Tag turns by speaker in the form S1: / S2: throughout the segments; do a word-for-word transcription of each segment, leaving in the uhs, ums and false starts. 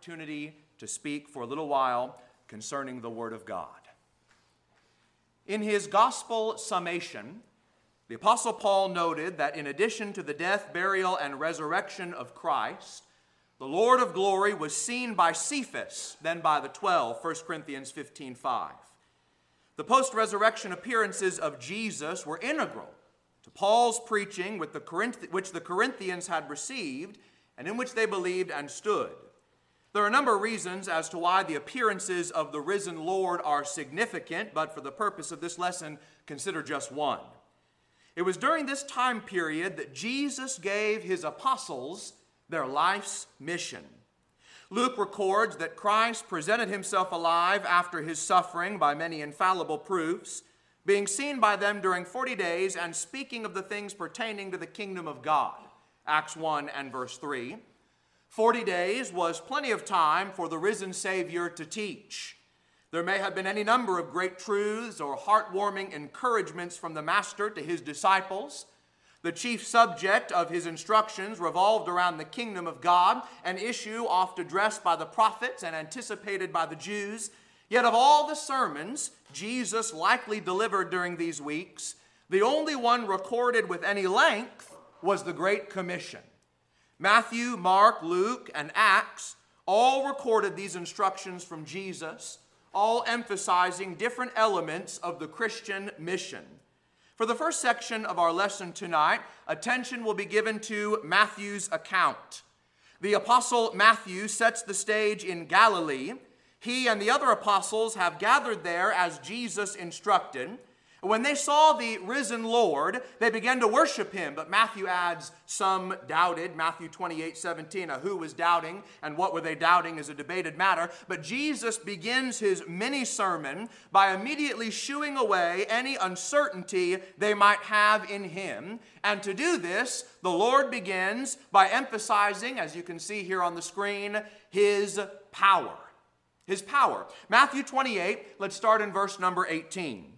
S1: opportunity to speak for a little while concerning the Word of God. In his gospel summation, the Apostle Paul noted that in addition to the death, burial, and resurrection of Christ, the Lord of glory was seen by Cephas, then by the twelve, First Corinthians fifteen five. The post-resurrection appearances of Jesus were integral to Paul's preaching with the Corinth- which the Corinthians had received and in which they believed and stood. There are a number of reasons as to why the appearances of the risen Lord are significant, but for the purpose of this lesson, consider just one. It was during this time period that Jesus gave his apostles their life's mission. Luke records that Christ presented himself alive after his suffering by many infallible proofs, being seen by them during forty days and speaking of the things pertaining to the kingdom of God. Acts one and verse three. Forty days was plenty of time for the risen Savior to teach. There may have been any number of great truths or heartwarming encouragements from the Master to his disciples. The chief subject of his instructions revolved around the kingdom of God, an issue oft addressed by the prophets and anticipated by the Jews. Yet of all the sermons Jesus likely delivered during these weeks, the only one recorded with any length was the Great Commission. Matthew, Mark, Luke, and Acts all recorded these instructions from Jesus, all emphasizing different elements of the Christian mission. For the first section of our lesson tonight, attention will be given to Matthew's account. The apostle Matthew sets the stage in Galilee. He and the other apostles have gathered there as Jesus instructed. When they saw the risen Lord, they began to worship him. But Matthew adds, some doubted. Matthew twenty-eight seventeen, now who was doubting and what were they doubting is a debated matter. But Jesus begins his mini sermon by immediately shooing away any uncertainty they might have in him. And to do this, the Lord begins by emphasizing, as you can see here on the screen, his power. His power. Matthew twenty-eight, let's start in verse number eighteen.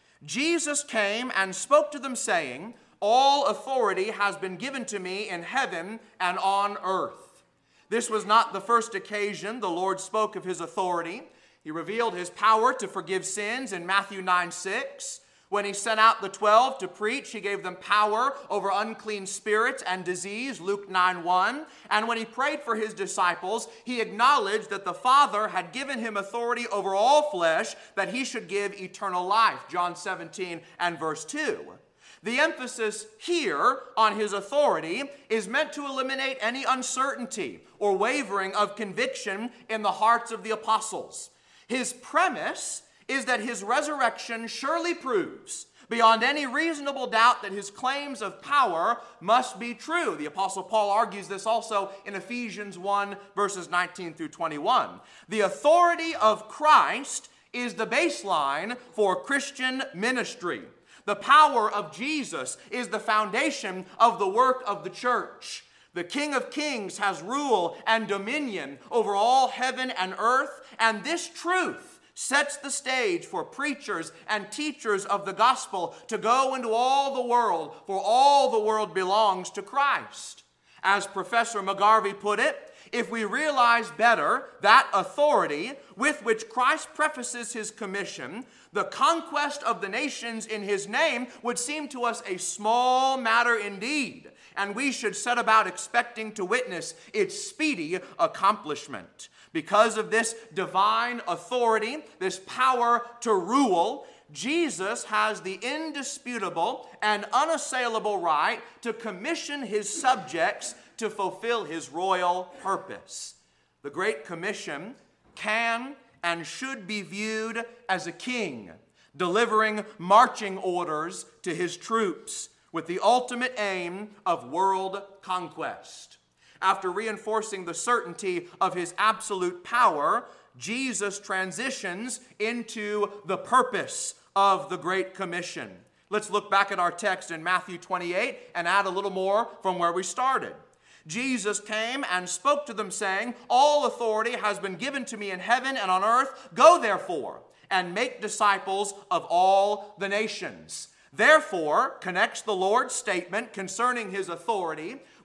S1: Jesus came and spoke to them, saying, all authority has been given to me in heaven and on earth. This was not the first occasion the Lord spoke of his authority. He revealed his power to forgive sins in Matthew nine six. When he sent out the twelve to preach, he gave them power over unclean spirits and disease, Luke nine one. And when he prayed for his disciples, he acknowledged that the Father had given him authority over all flesh, that he should give eternal life, John seventeen and verse two. The emphasis here on his authority is meant to eliminate any uncertainty or wavering of conviction in the hearts of the apostles. His premise is that his resurrection surely proves beyond any reasonable doubt that his claims of power must be true. The Apostle Paul argues this also in Ephesians one, verses nineteen through twenty-one. The authority of Christ is the baseline for Christian ministry. The power of Jesus is the foundation of the work of the church. The King of Kings has rule and dominion over all heaven and earth, and this truth sets the stage for preachers and teachers of the gospel to go into all the world, for all the world belongs to Christ. As Professor McGarvey put it, if we realize better that authority with which Christ prefaces his commission, the conquest of the nations in his name would seem to us a small matter indeed, and we should set about expecting to witness its speedy accomplishment. Because of this divine authority, this power to rule, Jesus has the indisputable and unassailable right to commission his subjects to fulfill his royal purpose. The Great Commission can and should be viewed as a king delivering marching orders to his troops with the ultimate aim of world conquest. After reinforcing the certainty of his absolute power, Jesus transitions into the purpose of the Great Commission. Let's look back at our text in Matthew twenty-eight and add a little more from where we started. Jesus came and spoke to them, saying, all authority has been given to me in heaven and on earth. Go therefore and make disciples of all the nations. Therefore, connects the Lord's statement concerning his authority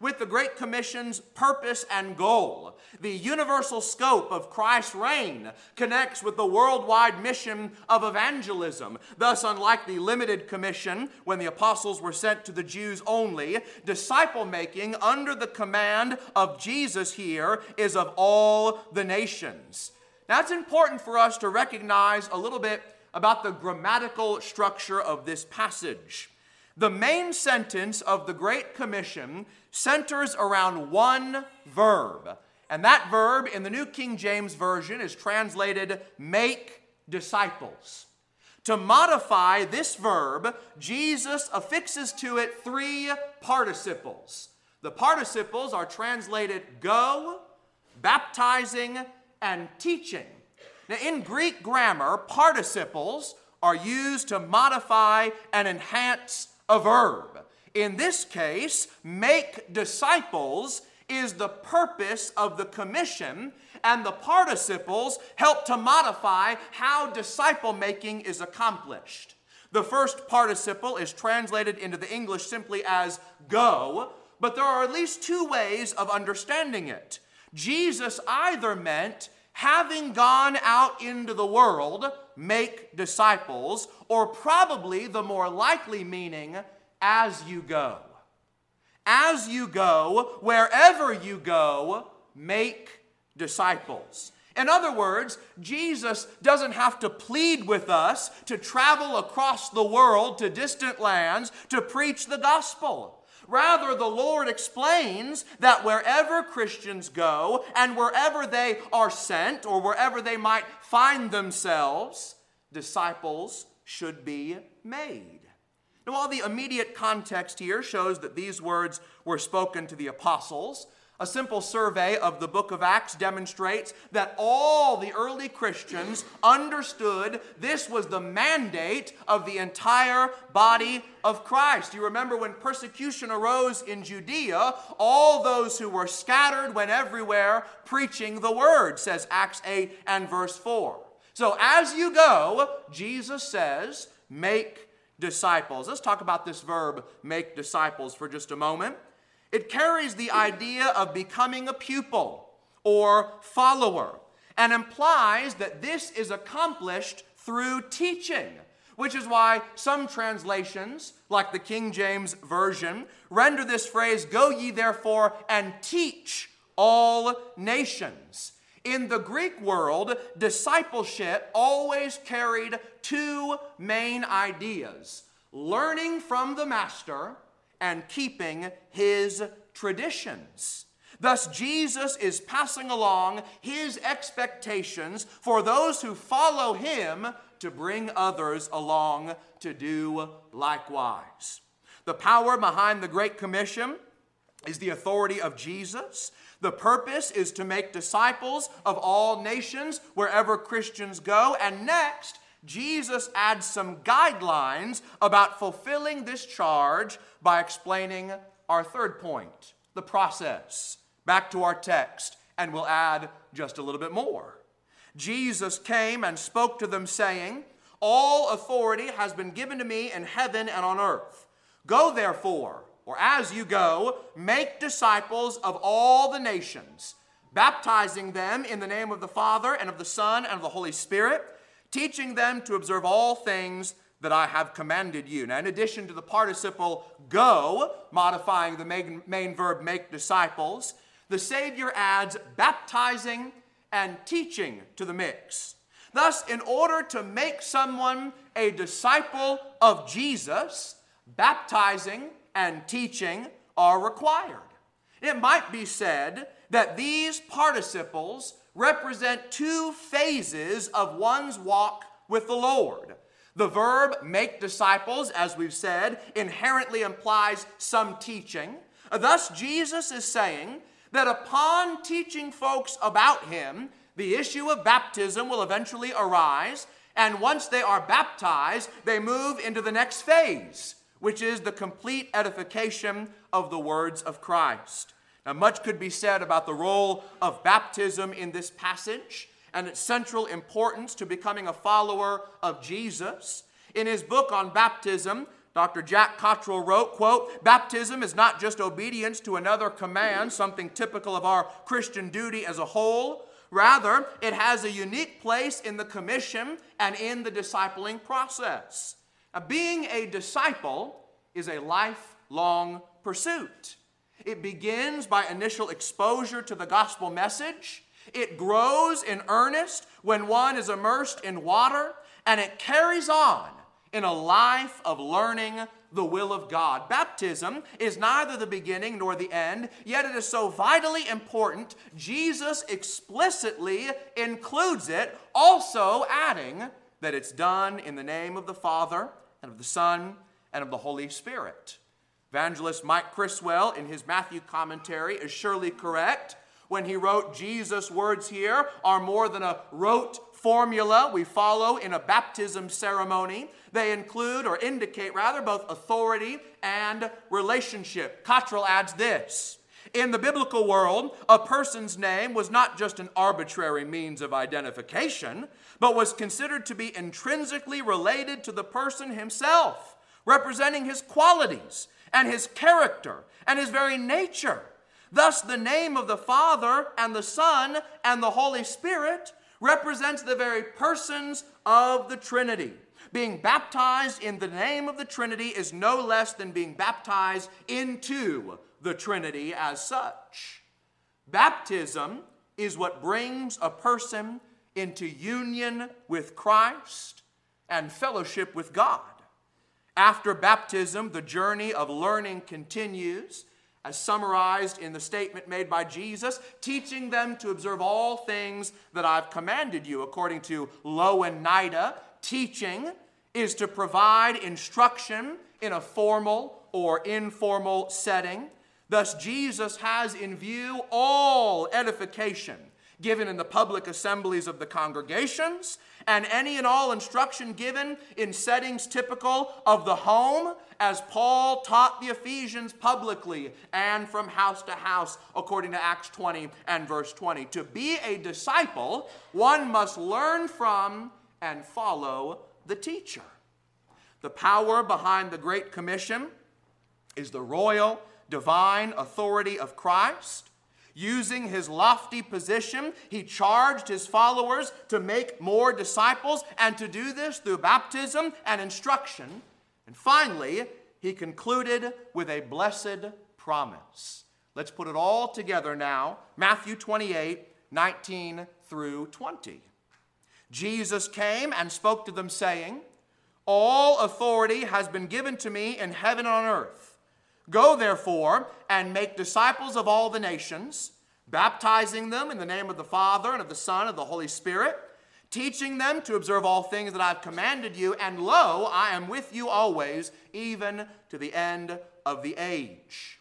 S1: with the Great Commission's purpose and goal. The universal scope of Christ's reign connects with the worldwide mission of evangelism. Thus, unlike the limited commission when the apostles were sent to the Jews only, disciple-making under the command of Jesus here is of all the nations. Now, it's important for us to recognize a little bit about the grammatical structure of this passage. The main sentence of the Great Commission centers around one verb, and that verb in the New King James Version is translated, make disciples. To modify this verb, Jesus affixes to it three participles. The participles are translated go, baptizing, and teaching. Now, in Greek grammar, participles are used to modify and enhance a verb. In this case, make disciples is the purpose of the commission, and the participles help to modify how disciple making is accomplished. The first participle is translated into the English simply as go, but there are at least two ways of understanding it. Jesus either meant, having gone out into the world, make disciples, or probably the more likely meaning, as you go. As you go, wherever you go, make disciples. In other words, Jesus doesn't have to plead with us to travel across the world to distant lands to preach the gospel. Rather, the Lord explains that wherever Christians go and wherever they are sent or wherever they might find themselves, disciples should be made. Now, while the immediate context here shows that these words were spoken to the apostles, a simple survey of the book of Acts demonstrates that all the early Christians understood this was the mandate of the entire body of Christ. You remember when persecution arose in Judea, all those who were scattered went everywhere preaching the word, says Acts eight and verse four. So as you go, Jesus says, make disciples. Let's talk about this verb, make disciples, for just a moment. It carries the idea of becoming a pupil or follower and implies that this is accomplished through teaching, which is why some translations, like the King James Version, render this phrase, go ye therefore and teach all nations. In the Greek world, discipleship always carried two main ideas: learning from the master and keeping his traditions. Thus, Jesus is passing along his expectations for those who follow him to bring others along to do likewise. The power behind the Great Commission is the authority of Jesus. The purpose is to make disciples of all nations wherever Christians go. And next, Jesus adds some guidelines about fulfilling this charge by explaining our third point, the process. Back to our text, and we'll add just a little bit more. Jesus came and spoke to them, saying, all authority has been given to me in heaven and on earth. Go therefore, or as you go, make disciples of all the nations, baptizing them in the name of the Father and of the Son and of the Holy Spirit, teaching them to observe all things that I have commanded you. Now, in addition to the participle go, modifying the main, main verb make disciples, the Savior adds baptizing and teaching to the mix. Thus, in order to make someone a disciple of Jesus, baptizing and teaching are required. It might be said that these participles represent two phases of one's walk with the Lord. The verb make disciples, as we've said, inherently implies some teaching. Thus, Jesus is saying that upon teaching folks about him, the issue of baptism will eventually arise, and once they are baptized, they move into the next phase, which is the complete edification of the words of Christ. Now, much could be said about the role of baptism in this passage and its central importance to becoming a follower of Jesus. In his book on baptism, Doctor Jack Cottrell wrote, quote, "Baptism is not just obedience to another command, something typical of our Christian duty as a whole. Rather, it has a unique place in the commission and in the discipling process." Now, being a disciple is a lifelong pursuit. It begins by initial exposure to the gospel message. It grows in earnest when one is immersed in water, and it carries on in a life of learning the will of God. Baptism is neither the beginning nor the end, yet it is so vitally important, Jesus explicitly includes it, also adding that it's done in the name of the Father and of the Son and of the Holy Spirit. Evangelist Mike Criswell, in his Matthew commentary, is surely correct when he wrote, "Jesus' words here are more than a rote formula we follow in a baptism ceremony. They include, or indicate rather, both authority and relationship." Cottrell adds this: "In the biblical world, a person's name was not just an arbitrary means of identification, but was considered to be intrinsically related to the person himself, representing his qualities and his character and his very nature. Thus, the name of the Father and the Son and the Holy Spirit represents the very persons of the Trinity. Being baptized in the name of the Trinity is no less than being baptized into the Trinity as such." Baptism is what brings a person into union with Christ and fellowship with God. After baptism, the journey of learning continues, as summarized in the statement made by Jesus, teaching them to observe all things that I've commanded you. According to Loewen-Nida, teaching is to provide instruction in a formal or informal setting. Thus, Jesus has in view all edification given in the public assemblies of the congregations, and any and all instruction given in settings typical of the home, as Paul taught the Ephesians publicly and from house to house, according to Acts twenty and verse twenty. To be a disciple, one must learn from and follow the teacher. The power behind the Great Commission is the royal, divine authority of Christ. Using his lofty position, he charged his followers to make more disciples, and to do this through baptism and instruction. And finally, he concluded with a blessed promise. Let's put it all together now. Matthew twenty-eight, nineteen through twenty. Jesus came and spoke to them, saying, "All authority has been given to me in heaven and on earth. Go, therefore, and make disciples of all the nations, baptizing them in the name of the Father and of the Son and of the Holy Spirit, teaching them to observe all things that I've commanded you, and lo, I am with you always, even to the end of the age."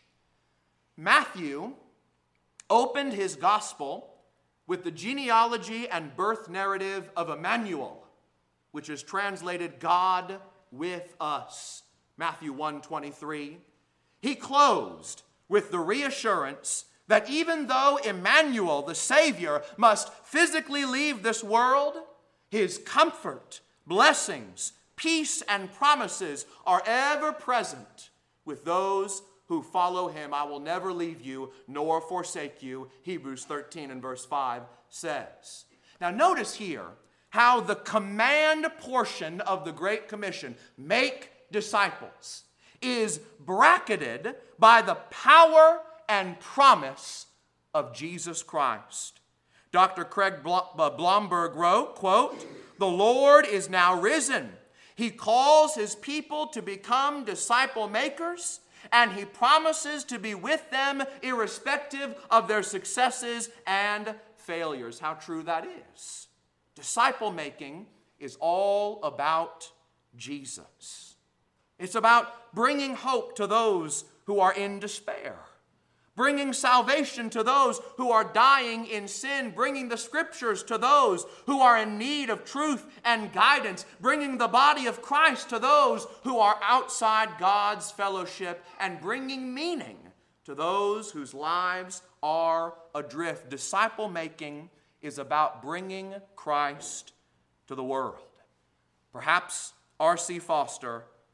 S1: Matthew opened his gospel with the genealogy and birth narrative of Emmanuel, which is translated God with us. Matthew one twenty-three. He closed with the reassurance that even though Emmanuel, the Savior, must physically leave this world, his comfort, blessings, peace, and promises are ever present with those who follow him. "I will never leave you nor forsake you," Hebrews thirteen and verse five says. Now notice here how the command portion of the Great Commission, make disciples, is bracketed by the power and promise of Jesus Christ. Doctor Craig Blomberg wrote, quote, "The Lord is now risen. He calls his people to become disciple makers, and he promises to be with them irrespective of their successes and failures." How true that is. Disciple making is all about Jesus. It's about bringing hope to those who are in despair, bringing salvation to those who are dying in sin, bringing the scriptures to those who are in need of truth and guidance, bringing the body of Christ to those who are outside God's fellowship, and bringing meaning to those whose lives are adrift. Disciple making is about bringing Christ to the world. Perhaps R C Foster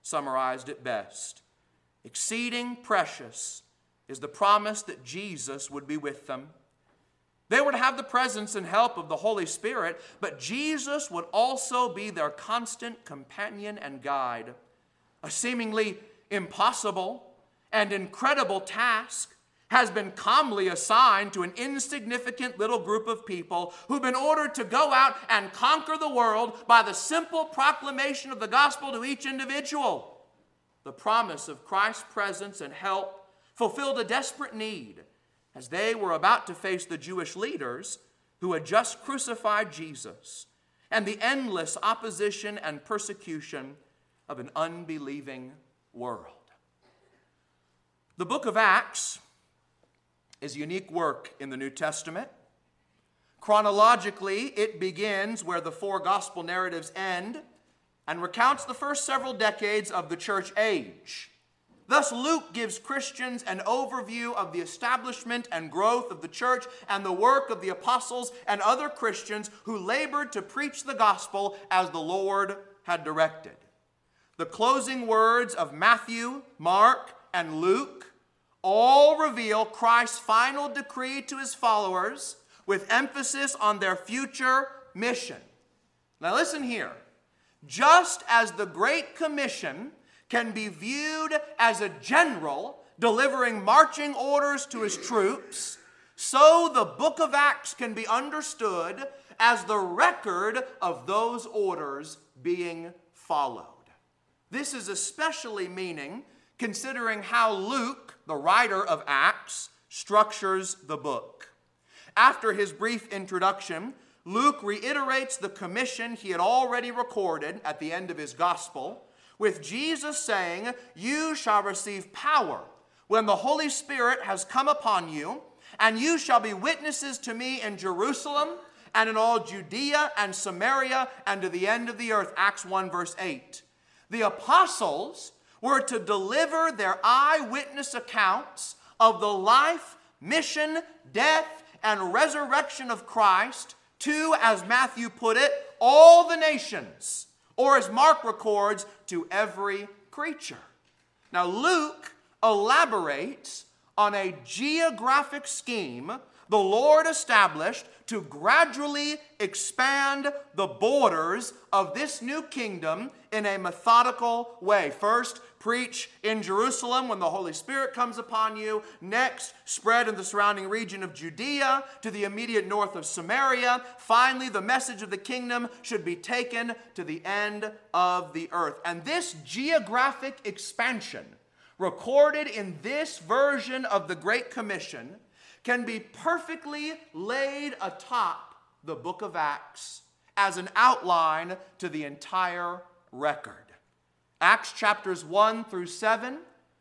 S1: summarized it best. Exceeding precious is the promise that Jesus would be with them. They were to have the presence and help of the Holy Spirit, but Jesus would also be their constant companion and guide. A seemingly impossible and incredible task has been calmly assigned to an insignificant little group of people who've been ordered to go out and conquer the world by the simple proclamation of the gospel to each individual. The promise of Christ's presence and help fulfilled a desperate need as they were about to face the Jewish leaders who had just crucified Jesus and the endless opposition and persecution of an unbelieving world. The book of Acts is a unique work in the New Testament. Chronologically, it begins where the four gospel narratives end and recounts the first several decades of the church age. Thus, Luke gives Christians an overview of the establishment and growth of the church and the work of the apostles and other Christians who labored to preach the gospel as the Lord had directed. The closing words of Matthew, Mark, and Luke all reveal Christ's final decree to his followers with emphasis on their future mission. Now listen here. Just as the Great Commission can be viewed as a general delivering marching orders to his troops, so the book of Acts can be understood as the record of those orders being followed. This is especially meaning considering how Luke, the writer of Acts, structures the book. After his brief introduction, Luke reiterates the commission he had already recorded at the end of his gospel, with Jesus saying, "You shall receive power when the Holy Spirit has come upon you, and you shall be witnesses to me in Jerusalem and in all Judea and Samaria and to the end of the earth." Acts one verse eight. The apostles were to deliver their eyewitness accounts of the life, mission, death, and resurrection of Christ to, as Matthew put it, all the nations, or as Mark records, to every creature. Now Luke elaborates on a geographic scheme the Lord established to gradually expand the borders of this new kingdom in a methodical way. First, preach in Jerusalem when the Holy Spirit comes upon you. Next, spread in the surrounding region of Judea to the immediate north of Samaria. Finally, the message of the kingdom should be taken to the end of the earth. And this geographic expansion, recorded in this version of the Great Commission, can be perfectly laid atop the book of Acts as an outline to the entire record. Acts chapters one through seven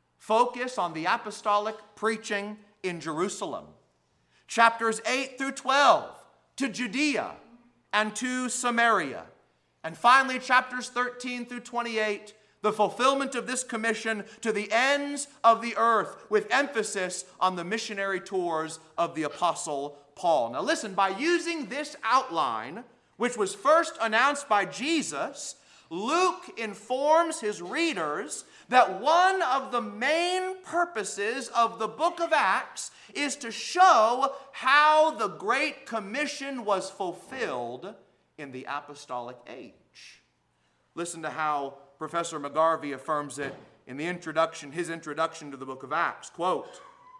S1: focus on the apostolic preaching in Jerusalem. Chapters eight through twelve to Judea and to Samaria. And finally, chapters thirteen through twenty-eight, the fulfillment of this commission to the ends of the earth, with emphasis on the missionary tours of the Apostle Paul. Now listen, by using this outline, which was first announced by Jesus, Luke informs his readers that one of the main purposes of the book of Acts is to show how the Great Commission was fulfilled in the apostolic age. Listen to how Professor McGarvey affirms it in the introduction, his introduction to the book of Acts. Quote,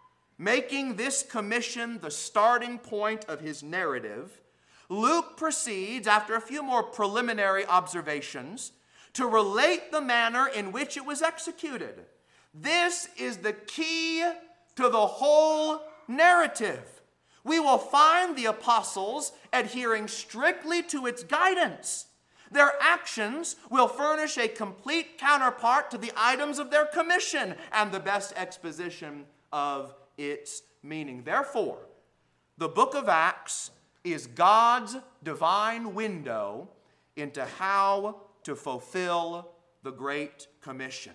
S1: "Making this commission the starting point of his narrative, Luke proceeds, after a few more preliminary observations, to relate the manner in which it was executed. This is the key to the whole narrative. We will find the apostles adhering strictly to its guidance. Their actions will furnish a complete counterpart to the items of their commission and the best exposition of its meaning. Therefore, the book of Acts is God's divine window into how to fulfill the Great Commission.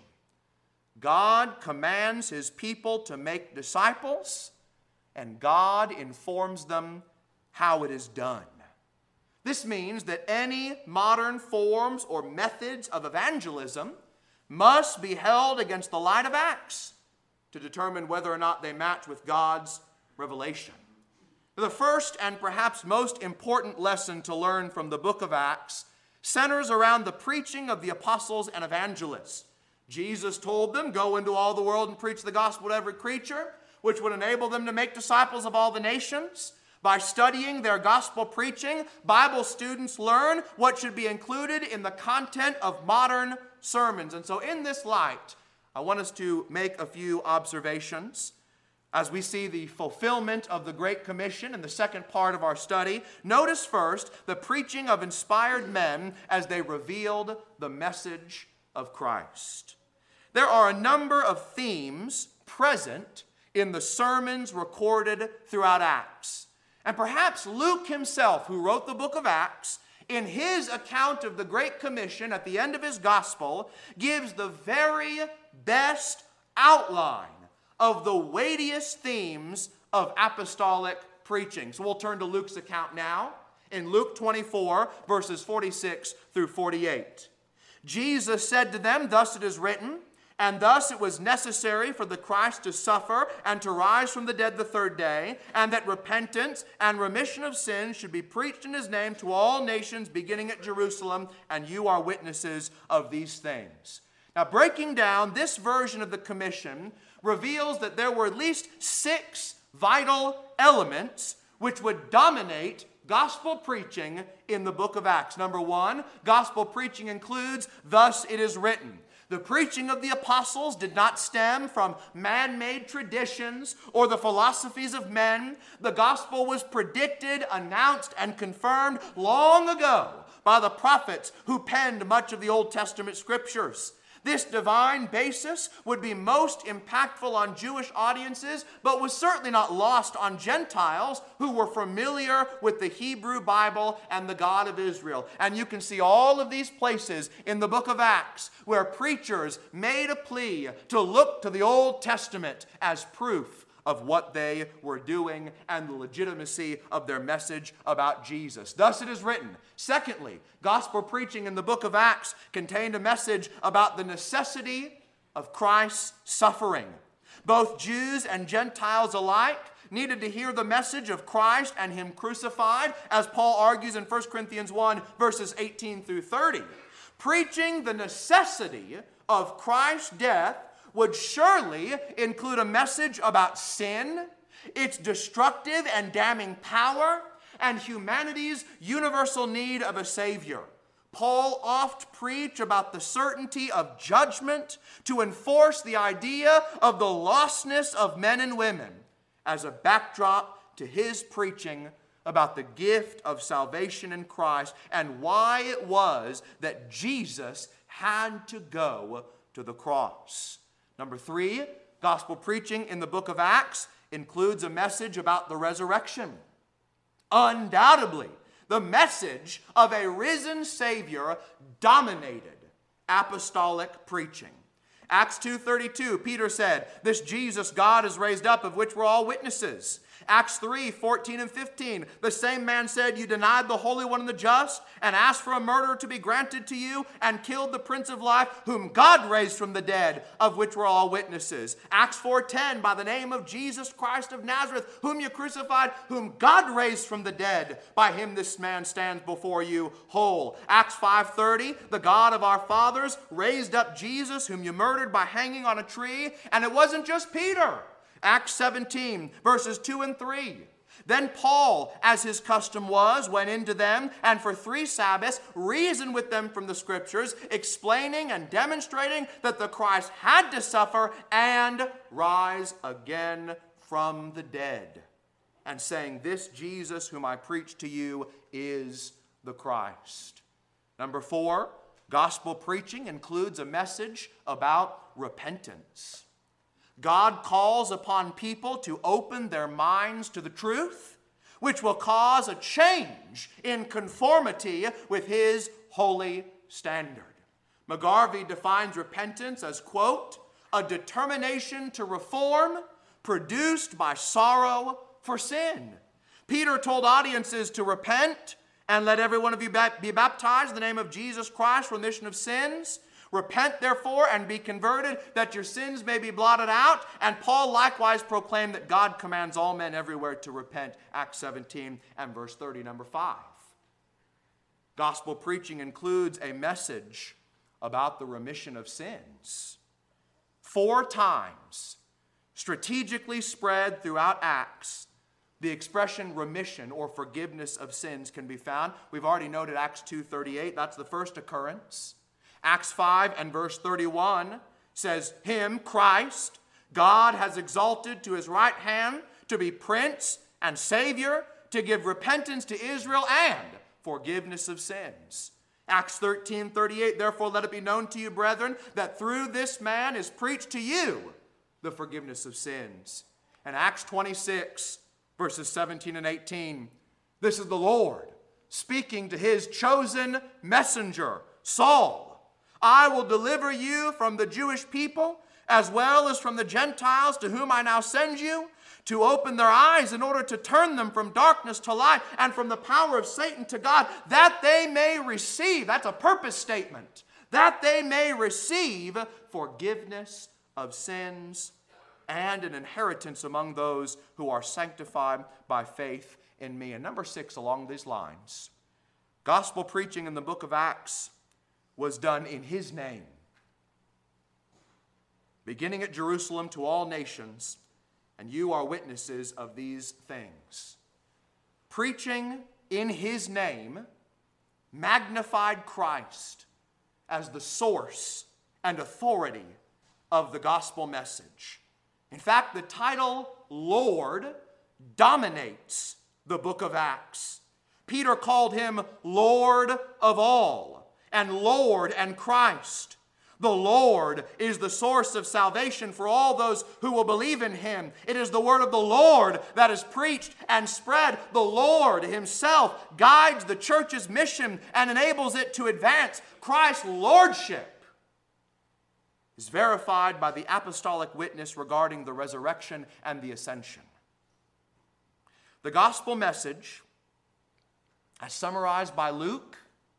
S1: God commands his people to make disciples, and God informs them how it is done. This means that any modern forms or methods of evangelism must be held against the light of Acts to determine whether or not they match with God's revelation. The first and perhaps most important lesson to learn from the book of Acts centers around the preaching of the apostles and evangelists. Jesus told them, "Go into all the world and preach the gospel to every creature," which would enable them to make disciples of all the nations. By studying their gospel preaching, Bible students learn what should be included in the content of modern sermons. And so in this light, I want us to make a few observations as we see the fulfillment of the Great Commission in the second part of our study. Notice first the preaching of inspired men as they revealed the message of Christ. There are a number of themes present in the sermons recorded throughout Acts. And perhaps Luke himself, who wrote the book of Acts, in his account of the Great Commission at the end of his gospel, gives the very best outline of the weightiest themes of apostolic preaching. So we'll turn to Luke's account now in Luke twenty-four, verses forty-six through forty-eight. Jesus said to them, "Thus it is written, and thus it was necessary for the Christ to suffer and to rise from the dead the third day, and that repentance and remission of sins should be preached in his name to all nations, beginning at Jerusalem, and you are witnesses of these things." Now, breaking down this version of the commission reveals that there were at least six vital elements which would dominate gospel preaching in the book of Acts. Number one, gospel preaching includes, "Thus it is written." The preaching of the apostles did not stem from man-made traditions or the philosophies of men. The gospel was predicted, announced, and confirmed long ago by the prophets who penned much of the Old Testament scriptures. This divine basis would be most impactful on Jewish audiences, but was certainly not lost on Gentiles who were familiar with the Hebrew Bible and the God of Israel. And you can see all of these places in the book of Acts where preachers made a plea to look to the Old Testament as proof of what they were doing and the legitimacy of their message about Jesus. Thus it is written. Secondly, gospel preaching in the book of Acts contained a message about the necessity of Christ's suffering. Both Jews and Gentiles alike needed to hear the message of Christ and him crucified, as Paul argues in First Corinthians one, verses eighteen through thirty. Preaching the necessity of Christ's death would surely include a message about sin, its destructive and damning power, and humanity's universal need of a Savior. Paul oft preached about the certainty of judgment to enforce the idea of the lostness of men and women as a backdrop to his preaching about the gift of salvation in Christ and why it was that Jesus had to go to the cross. Number three, gospel preaching in the book of Acts includes a message about the resurrection. Undoubtedly, the message of a risen Savior dominated apostolic preaching. Acts two thirty-two, Peter said, "This Jesus God is raised up, of which we're all witnesses." Acts three fourteen and fifteen, the same man said, "You denied the Holy One and the just, and asked for a murderer to be granted to you, and killed the Prince of Life, whom God raised from the dead, of which we're all witnesses." Acts four ten, "By the name of Jesus Christ of Nazareth, whom you crucified, whom God raised from the dead, by him this man stands before you whole." Acts five thirty, "The God of our fathers raised up Jesus, whom you murdered by hanging on a tree." And it wasn't just Peter. Acts seventeen, verses two and three. "Then Paul, as his custom was, went into them, and for three Sabbaths reasoned with them from the Scriptures, explaining and demonstrating that the Christ had to suffer and rise again from the dead, and saying, 'This Jesus whom I preach to you is the Christ.'" Number four, gospel preaching includes a message about repentance. God calls upon people to open their minds to the truth, which will cause a change in conformity with his holy standard. McGarvey defines repentance as, quote, "a determination to reform produced by sorrow for sin." Peter told audiences to repent and let every one of you be baptized in the name of Jesus Christ for remission of sins. Repent, therefore, and be converted, that your sins may be blotted out. And Paul likewise proclaimed that God commands all men everywhere to repent, Acts seventeen and verse thirty, number five. Gospel preaching includes a message about the remission of sins. Four times, strategically spread throughout Acts, the expression remission or forgiveness of sins can be found. We've already noted Acts two thirty-eight. That's the first occurrence. Acts five and verse thirty-one says, Him, Christ, God has exalted to His right hand to be Prince and Savior, to give repentance to Israel and forgiveness of sins. Acts thirteen thirty-eight, therefore let it be known to you, brethren, that through this man is preached to you the forgiveness of sins. And Acts twenty-six, verses seventeen and eighteen, this is the Lord speaking to His chosen messenger, Saul. I will deliver you from the Jewish people as well as from the Gentiles to whom I now send you, to open their eyes in order to turn them from darkness to light and from the power of Satan to God, that they may receive, that's a purpose statement, that they may receive forgiveness of sins and an inheritance among those who are sanctified by faith in me. And number six, along these lines, gospel preaching in the book of Acts was done in His name, beginning at Jerusalem to all nations, and you are witnesses of these things. Preaching in His name magnified Christ as the source and authority of the gospel message. In fact, the title Lord dominates the book of Acts. Peter called Him Lord of all and Lord and Christ. The Lord is the source of salvation for all those who will believe in Him. It is the word of the Lord that is preached and spread. The Lord Himself guides the church's mission and enables it to advance. Christ's lordship is verified by the apostolic witness regarding the resurrection and the ascension. The gospel message, as summarized by Luke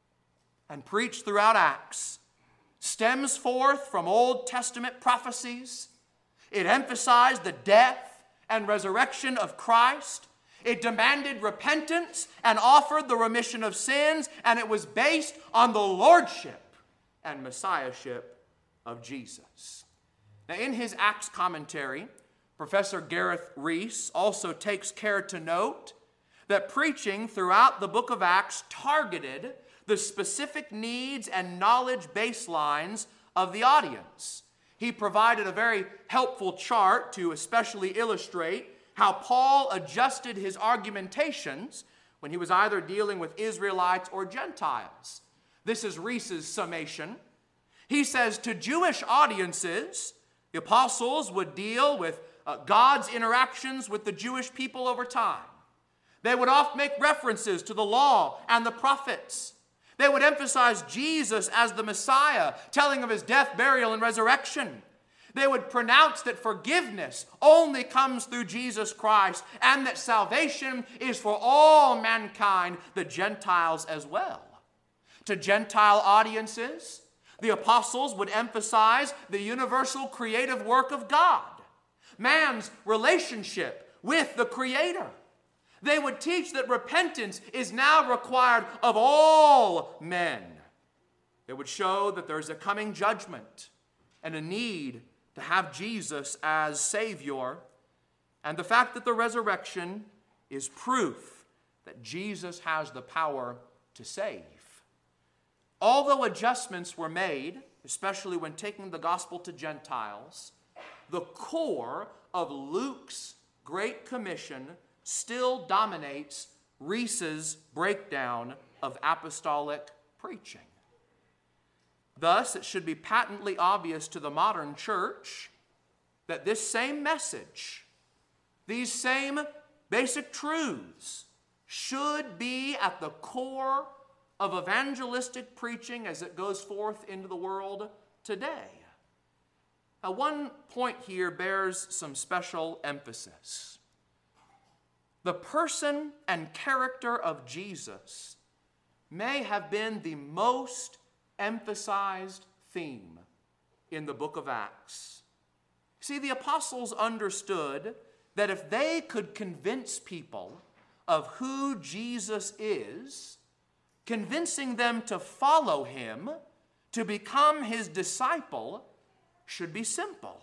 S1: and preached throughout Acts, stems forth from Old Testament prophecies. It emphasized the death and resurrection of Christ. It demanded repentance and offered the remission of sins, and it was based on the lordship and messiahship of Jesus. Now, in his Acts commentary, Professor Gareth Rees also takes care to note that preaching throughout the book of Acts targeted the specific needs and knowledge baselines of the audience. He provided a very helpful chart to especially illustrate how Paul adjusted his argumentations when he was either dealing with Israelites or Gentiles. This is Rees's summation. He says to Jewish audiences, the apostles would deal with uh, God's interactions with the Jewish people over time. They would often make references to the law and the prophets. They would emphasize Jesus as the Messiah, telling of His death, burial, and resurrection. They would pronounce that forgiveness only comes through Jesus Christ and that salvation is for all mankind, the Gentiles as well. To Gentile audiences, the apostles would emphasize the universal creative work of God, man's relationship with the Creator. They would teach that repentance is now required of all men. They would show that there's a coming judgment and a need to have Jesus as Savior, and the fact that the resurrection is proof that Jesus has the power to save. Although adjustments were made, especially when taking the gospel to Gentiles, the core of Luke's Great Commission still dominates Rees's breakdown of apostolic preaching. Thus, it should be patently obvious to the modern church that this same message, these same basic truths, should be at the core of evangelistic preaching as it goes forth into the world today. Now, one point here bears some special emphasis. The person and character of Jesus may have been the most emphasized theme in the book of Acts. See, the apostles understood that if they could convince people of who Jesus is, convincing them to follow him, to become his disciple, should be simple.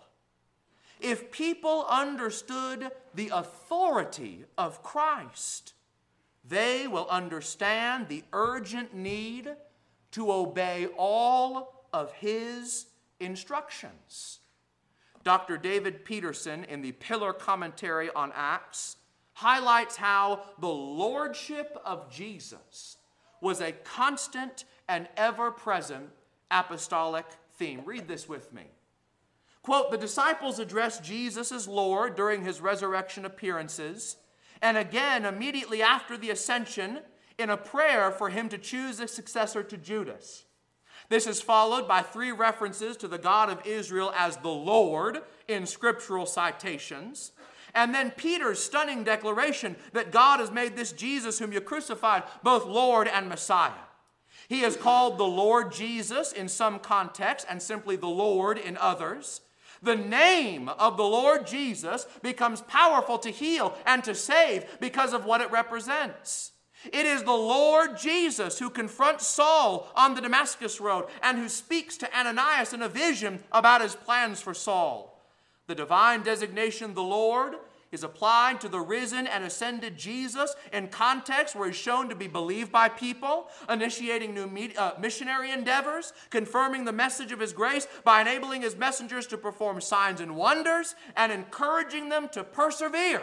S1: If people understood the authority of Christ, they will understand the urgent need to obey all of his instructions. Doctor David Peterson, in the Pillar Commentary on Acts, highlights how the lordship of Jesus was a constant and ever-present apostolic theme. Read this with me. Quote, "The disciples addressed Jesus as Lord during his resurrection appearances, and again immediately after the ascension in a prayer for him to choose a successor to Judas. This is followed by three references to the God of Israel as the Lord in scriptural citations, and then Peter's stunning declaration that God has made this Jesus whom you crucified both Lord and Messiah. He is called the Lord Jesus in some contexts and simply the Lord in others. The name of the Lord Jesus becomes powerful to heal and to save because of what it represents. It is the Lord Jesus who confronts Saul on the Damascus road and who speaks to Ananias in a vision about his plans for Saul. The divine designation, the Lord, is applied to the risen and ascended Jesus in contexts where he's shown to be believed by people, initiating new me- uh, missionary endeavors, confirming the message of his grace by enabling his messengers to perform signs and wonders, and encouraging them to persevere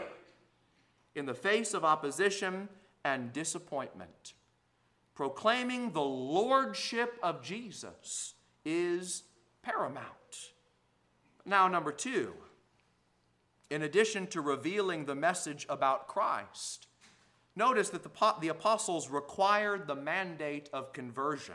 S1: in the face of opposition and disappointment. Proclaiming the lordship of Jesus is paramount. Now, number two, in addition to revealing the message about Christ, notice that the, the apostles required the mandate of conversion.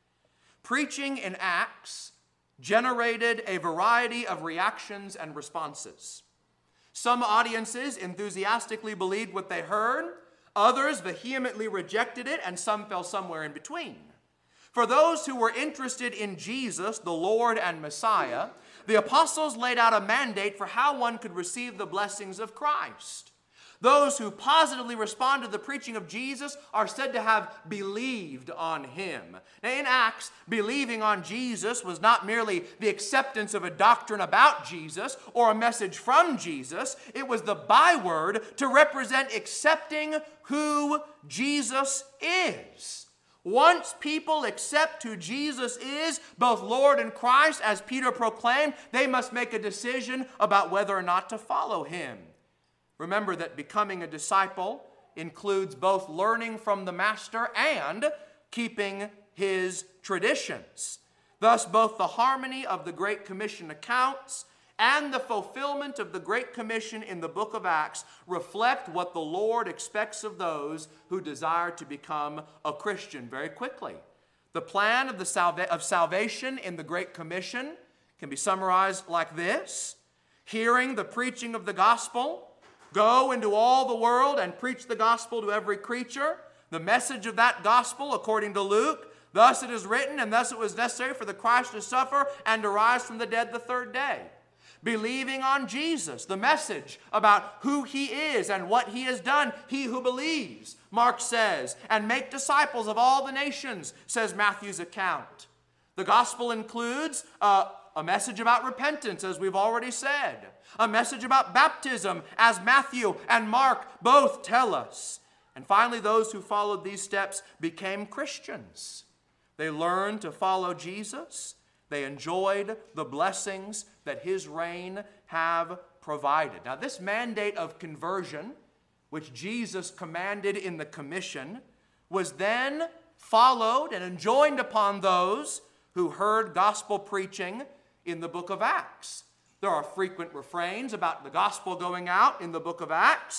S1: Preaching in Acts generated a variety of reactions and responses. Some audiences enthusiastically believed what they heard, others vehemently rejected it, and some fell somewhere in between. For those who were interested in Jesus, the Lord and Messiah, the apostles laid out a mandate for how one could receive the blessings of Christ. Those who positively respond to the preaching of Jesus are said to have believed on him. Now, in Acts, believing on Jesus was not merely the acceptance of a doctrine about Jesus or a message from Jesus. It was the byword to represent accepting who Jesus is. Once people accept who Jesus is, both Lord and Christ, as Peter proclaimed, they must make a decision about whether or not to follow him. Remember that becoming a disciple includes both learning from the Master and keeping his traditions. Thus, both the harmony of the Great Commission accounts and the fulfillment of the Great Commission in the book of Acts reflect what the Lord expects of those who desire to become a Christian. Very quickly, the plan of, the salva- of salvation in the Great Commission can be summarized like this: hearing the preaching of the gospel, go into all the world and preach the gospel to every creature. The message of that gospel, according to Luke, thus it is written, and thus it was necessary for the Christ to suffer and to rise from the dead the third day. Believing on Jesus, the message about who he is and what he has done, he who believes, Mark says, and make disciples of all the nations, says Matthew's account. The gospel includes uh, a message about repentance, as we've already said, a message about baptism, as Matthew and Mark both tell us. And finally, those who followed these steps became Christians. They learned to follow Jesus. They enjoyed the blessings that his reign have provided. Now, this mandate of conversion, which Jesus commanded in the commission, was then followed and enjoined upon those who heard gospel preaching in the book of Acts. There are frequent refrains about the gospel going out in the book of Acts.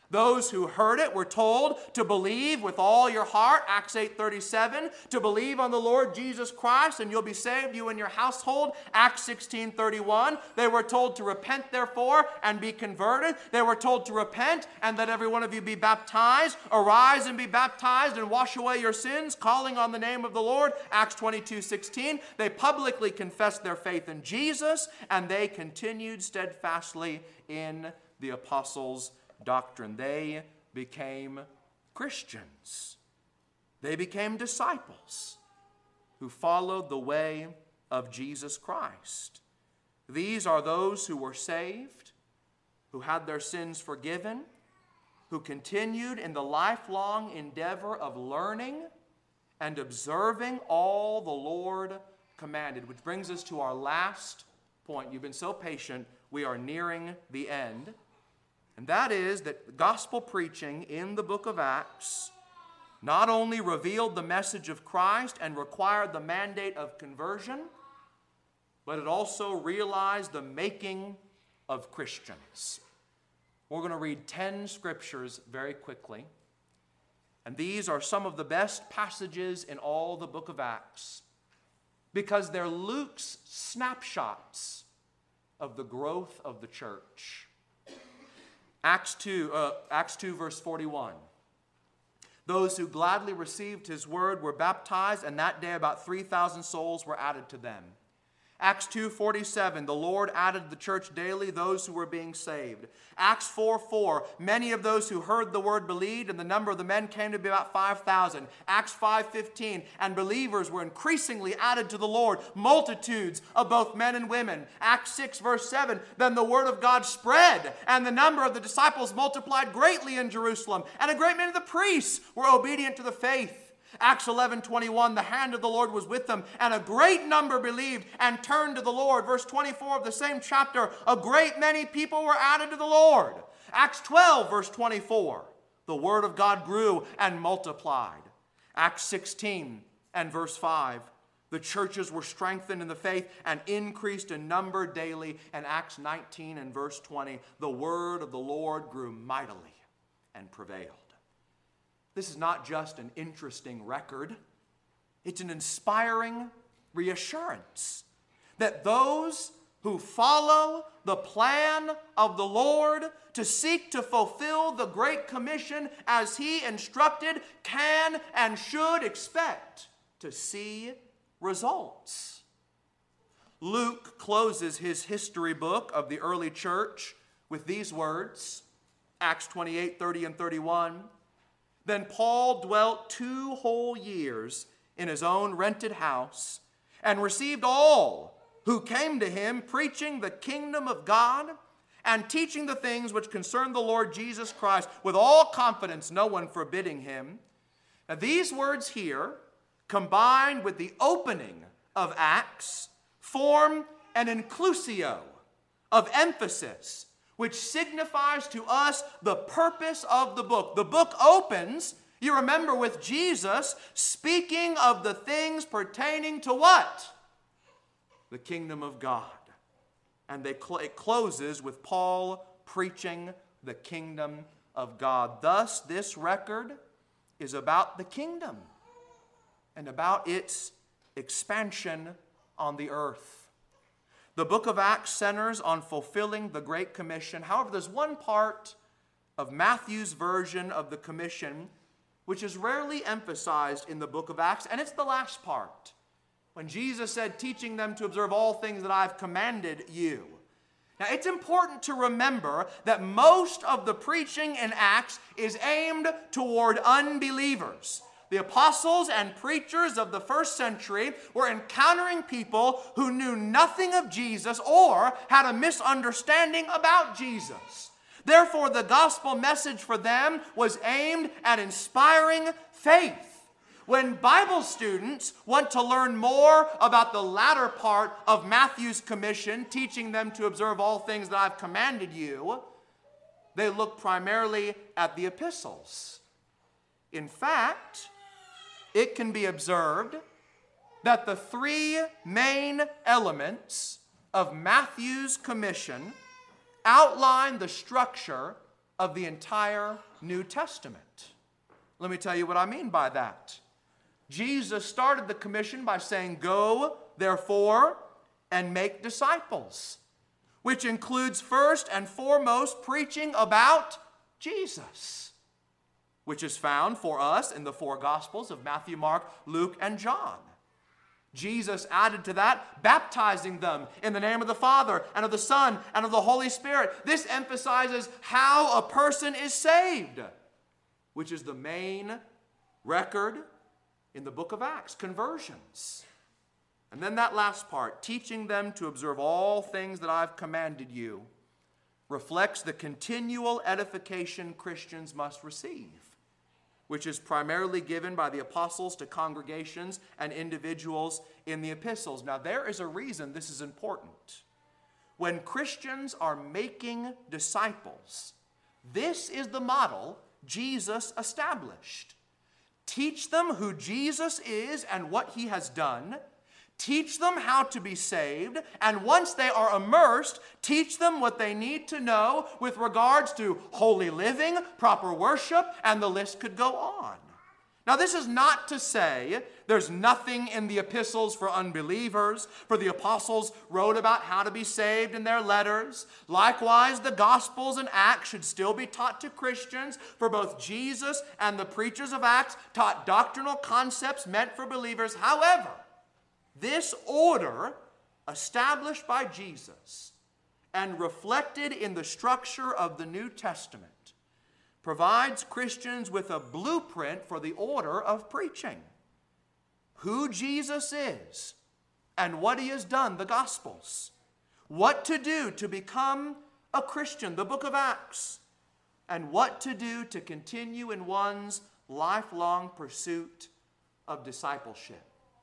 S1: Those who heard it were told to believe with all your heart, Acts eight thirty-seven, to believe on the Lord Jesus Christ and you'll be saved, you and your household, Acts sixteen thirty-one. They were told to repent therefore and be converted. They were told to repent and let every one of you be baptized. Arise and be baptized and wash away your sins, calling on the name of the Lord, Acts twenty-two sixteen. They publicly confessed their faith in Jesus and they continued steadfastly in the apostles' doctrine. They became Christians. They became disciples who followed the way of Jesus Christ. These are those who were saved, who had their sins forgiven, who continued in the lifelong endeavor of learning and observing all the Lord commanded. Which brings us to our last point. You've been so patient. We are nearing the end. And that is that gospel preaching in the book of Acts not only revealed the message of Christ and required the mandate of conversion, but it also realized the making of Christians. We're going to read ten scriptures very quickly. And these are some of the best passages in all the book of Acts because they're Luke's snapshots of the growth of the church. Acts two, uh, Acts two, verse forty-one. Those who gladly received his word were baptized, and that day about three thousand souls were added to them. Acts two forty-seven, the Lord added to the church daily those who were being saved. Acts four four, many of those who heard the word believed, and the number of the men came to be about five thousand. Acts five fifteen, and believers were increasingly added to the Lord, multitudes of both men and women. Acts six verse seven, then the word of God spread, and the number of the disciples multiplied greatly in Jerusalem, and a great many of the priests were obedient to the faith. Acts eleven twenty-one, the hand of the Lord was with them, and a great number believed and turned to the Lord. Verse twenty-four of the same chapter, a great many people were added to the Lord. Acts twelve, verse twenty-four, the word of God grew and multiplied. Acts sixteen and verse five, the churches were strengthened in the faith and increased in number daily. And Acts nineteen and verse twenty, the word of the Lord grew mightily and prevailed. This is not just an interesting record. It's an inspiring reassurance that those who follow the plan of the Lord to seek to fulfill the Great Commission as he instructed can and should expect to see results. Luke closes his history book of the early church with these words, Acts twenty-eight, thirty and thirty-one. Then Paul dwelt two whole years in his own rented house and received all who came to him, preaching the kingdom of God and teaching the things which concern the Lord Jesus Christ with all confidence, no one forbidding him. Now these words here, combined with the opening of Acts, form an inclusio of emphasis which signifies to us the purpose of the book. The book opens, you remember, with Jesus speaking of the things pertaining to what? The kingdom of God. And they cl- it closes with Paul preaching the kingdom of God. Thus, this record is about the kingdom and about its expansion on the earth. The book of Acts centers on fulfilling the Great Commission. However, there's one part of Matthew's version of the commission which is rarely emphasized in the book of Acts, and it's the last part, when Jesus said, teaching them to observe all things that I've commanded you. Now, it's important to remember that most of the preaching in Acts is aimed toward unbelievers. The apostles and preachers of the first century were encountering people who knew nothing of Jesus or had a misunderstanding about Jesus. Therefore, the gospel message for them was aimed at inspiring faith. When Bible students want to learn more about the latter part of Matthew's commission, teaching them to observe all things that I've commanded you, they look primarily at the epistles. In fact, it can be observed that the three main elements of Matthew's commission outline the structure of the entire New Testament. Let me tell you what I mean by that. Jesus started the commission by saying, "Go, therefore, and make disciples," which includes first and foremost preaching about Jesus, which is found for us in the four Gospels of Matthew, Mark, Luke, and John. Jesus added to that, baptizing them in the name of the Father and of the Son and of the Holy Spirit. This emphasizes how a person is saved, which is the main record in the book of Acts, conversions. And then that last part, teaching them to observe all things that I've commanded you, reflects the continual edification Christians must receive, which is primarily given by the apostles to congregations and individuals in the epistles. Now, there is a reason this is important. When Christians are making disciples, this is the model Jesus established. Teach them who Jesus is and what he has done. Teach them how to be saved, and once they are immersed, teach them what they need to know with regards to holy living, proper worship, and the list could go on. Now, this is not to say there's nothing in the epistles for unbelievers, for the apostles wrote about how to be saved in their letters. Likewise, the Gospels and Acts should still be taught to Christians, for both Jesus and the preachers of Acts taught doctrinal concepts meant for believers. However, this order, established by Jesus and reflected in the structure of the New Testament, provides Christians with a blueprint for the order of preaching. Who Jesus is and what he has done, the Gospels. What to do to become a Christian, the book of Acts. And what to do to continue in one's lifelong pursuit of discipleship.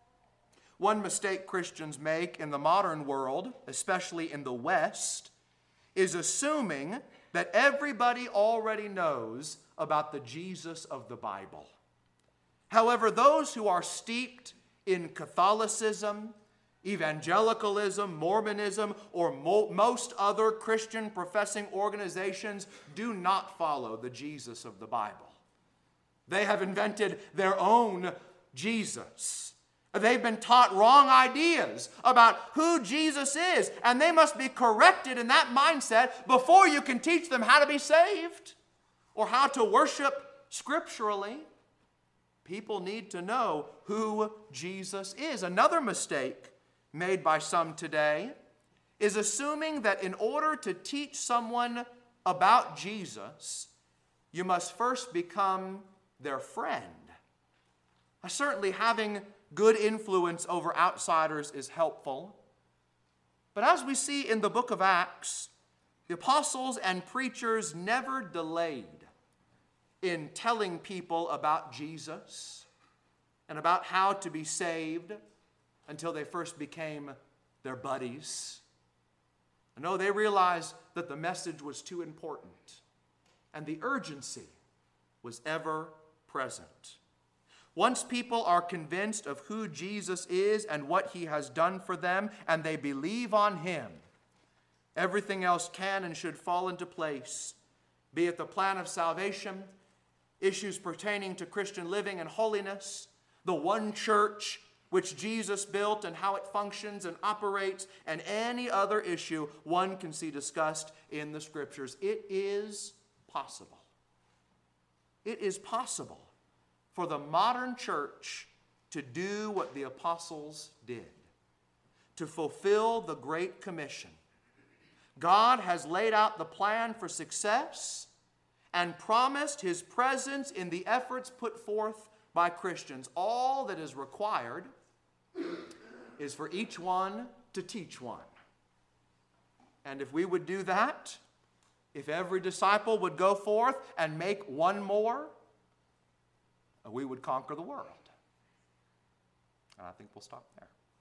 S1: One mistake Christians make in the modern world, especially in the West, is assuming that everybody already knows about the Jesus of the Bible. However, those who are steeped in Catholicism, evangelicalism, Mormonism, or mo- most other Christian professing organizations do not follow the Jesus of the Bible. They have invented their own Jesus. They've been taught wrong ideas about who Jesus is, and they must be corrected in that mindset before you can teach them how to be saved or how to worship scripturally. People need to know who Jesus is. Another mistake made by some today is assuming that in order to teach someone about Jesus, you must first become their friend. Certainly having good influence over outsiders is helpful. But as we see in the book of Acts, the apostles and preachers never delayed in telling people about Jesus and about how to be saved until they first became their buddies. No, they realized that the message was too important, and the urgency was ever present. Once people are convinced of who Jesus is and what he has done for them, and they believe on him, everything else can and should fall into place, be it the plan of salvation, issues pertaining to Christian living and holiness, the one church which Jesus built and how it functions and operates, and any other issue one can see discussed in the Scriptures. It is possible. It is possible for the modern church to do what the apostles did, to fulfill the Great Commission. God has laid out the plan for success and promised his presence in the efforts put forth by Christians. All that is required is for each one to teach one. And if we would do that, if every disciple would go forth and make one more, we would conquer the world. And I think we'll stop there.